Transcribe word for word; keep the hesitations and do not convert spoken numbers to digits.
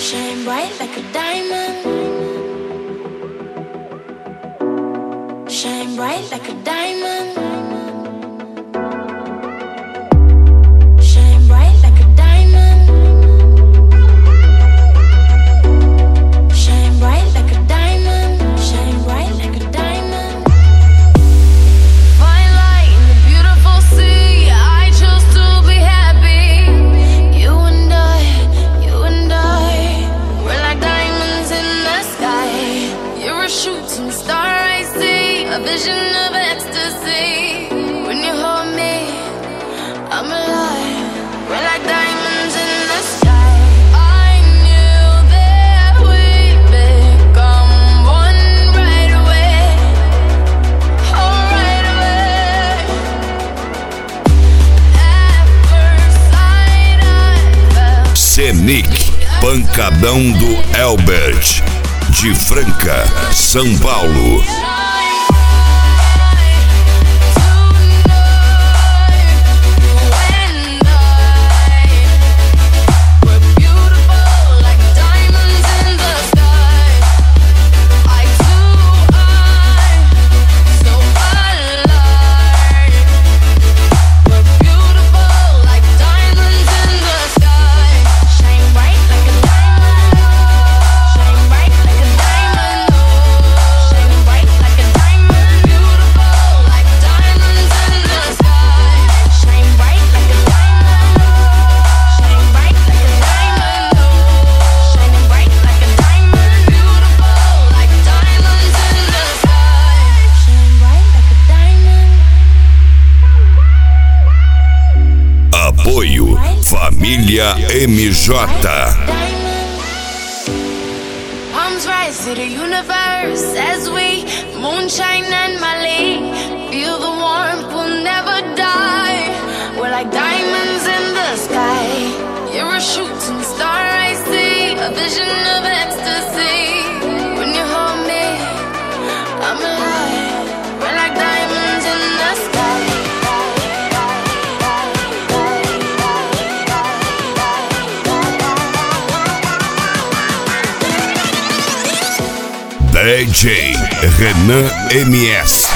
Shine bright like a diamond. Shine bright like a diamond. Shine bright like a diamond. Shine bright like a diamond. Shine bright like a diamond. Fine light in the beautiful sea. I chose to be happy. You and I, you and I, we're like diamonds in the sky. You're a shooting star, I see, a vision of ecstasy. When you hold me, I'm alive. We're like diamonds in the sky. I knew that we'd become one right away. Oh, right away. At first sight I felt Senic, pancadão do Elbert, de Franca, São Paulo. Apoio Família M J. Palms rise to the universe as we moonshine and Mali. Feel the warmth, we'll never die. We're like diamonds in the sky. You're a shooting star, I see, a vision of ecstasy. When you hold me, I'm alive. We're like diamonds in the sky. D J Renan M S.